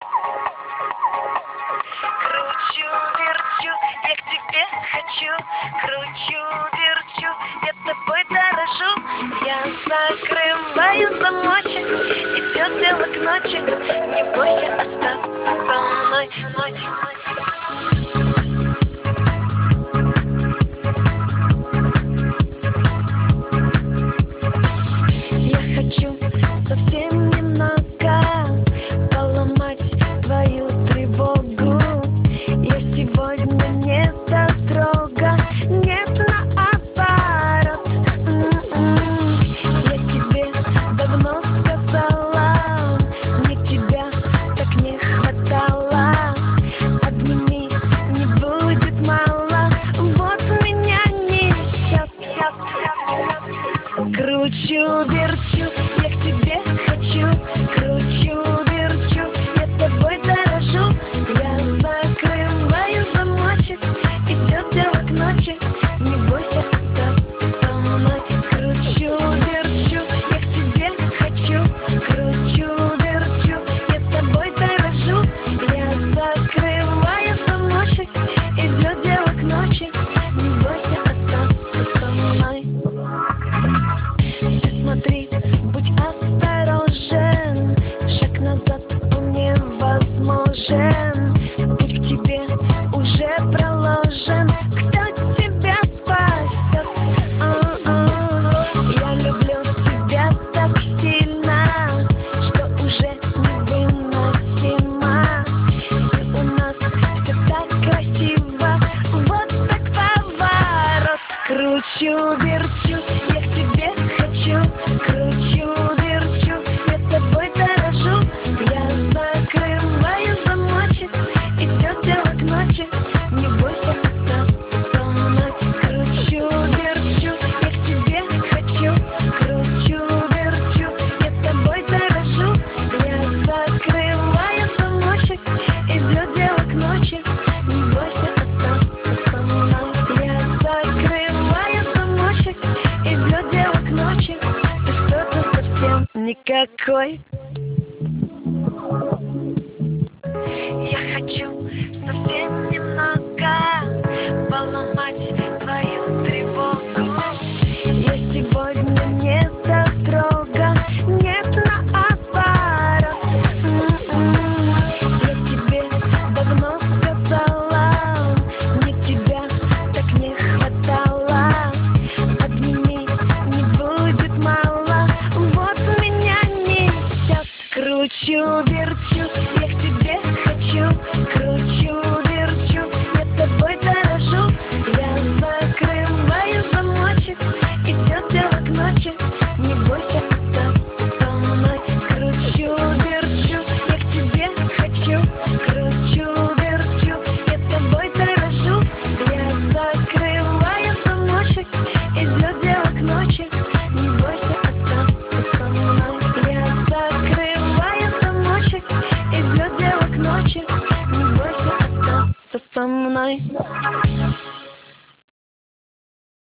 Кручу, верчу, я к тебе хочу. Кручу, верчу, я тобой дорожу. Я закрываю замочек, идет дело к ночи. Не бойся остаться со мной, Я хочу совсем немного поломать твою тревогу. Я сегодня не так строго, нет, наоборот. Я тебе давно сказала, мне тебя так не хватало. Обними, не будет мало, вот меня несет. Кручу, верчу, я к тебе хочу. Кручу, верчу, я тобой дорожу. Я закрываю замочек, идет дело к ночи. Не бойся остаться со мной. Кручу, верчу, я к тебе хочу. Кручу, верчу, я тобой дорожу. Я закрываю замочек, идет дело к ночи. Не бойся остаться со мной. Ты смотри, будь осторожен, шаг назад вполне возможен. Путь к тебе уже проложен, кто тебя спасет? Я люблю тебя так сильно, что уже невыносимо. И у нас все так красиво, вот так поворот. Кручу, верчу, я к тебе хочу. Кручу, верчу, я тобой дорожу. Я закрываю замочек, идет дело к ночи. Не бойся остаться со мной. Кручу, верчу, я к тебе хочу. Кручу, верчу, я тобой дорожу. Я закрываю замочек, идет дело к ночи. Не бойся остаться со мной. Я закрываю замочек, идет дело к ночи. Ты что-то совсем никакой. Я хочу совсем немного поломать твою тревогу. Я сегодня не так строго, нет, наоборот. Я тебе давно сказала, мне тебя так не хватало. Обними, не будет мало, вот меня несет. Кручу, верчу, я к тебе хочу. Кручу, верчу, я тобой дорожу. Я закрываю замочек, идет дело к ночи. Не бойся остаться со мной. Кручу, верчу, я к тебе хочу. Кручу, верчу, я тобой дорожу. Я закрываю замочек, идет дело к ночи. Не бойся остаться со мной. Я закрываю замочек, идет дело к ночи. Не бойся остаться со мной.